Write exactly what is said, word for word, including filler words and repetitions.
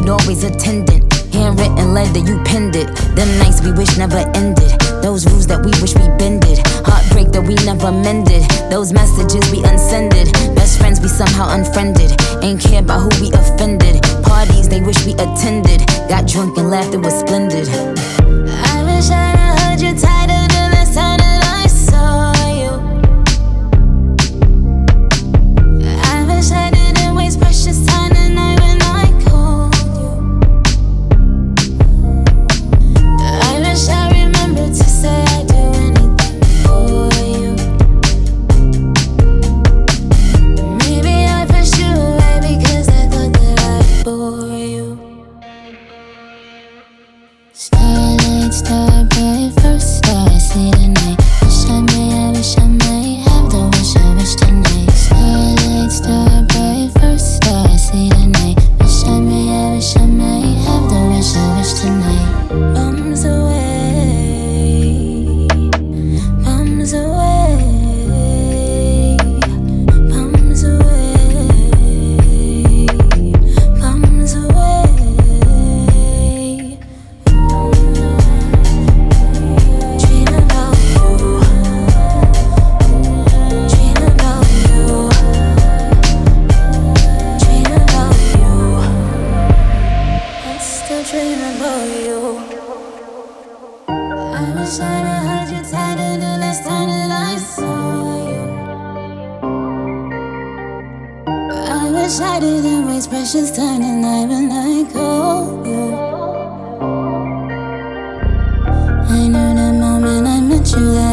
seemed always attendant. Handwritten letter, you penned it. Them nights we wish never ended. Those rules that we wish we bended. Heartbreak that we never mended. Those messages we unsended. Best friends we somehow unfriended. Ain't care about who we offended. Parties they wish we attended. Got drunk and laughed, it was splendid. I wish I'd heard you tighter the last time that I saw you. I wish I didn't waste precious time the night when I called you. I wish I remembered to say I'd do anything for you. Maybe I pushed you away because I thought that I'd bore you. Starlight, star bright, first star I see tonight. Wish I may, I wish I may have the wish I wish tonight. Starlight, star bright, first star I see tonight. Wish I may, I wish I may have the wish I wish tonight. Bums away, bums away, bums away, bums away. Dream about you, dream about you, dream about you. I still dream about you. I wish I'd heard you tighter the last time that I saw you. I wish I didn't waste precious time tonight when I called you. I knew the moment I met you that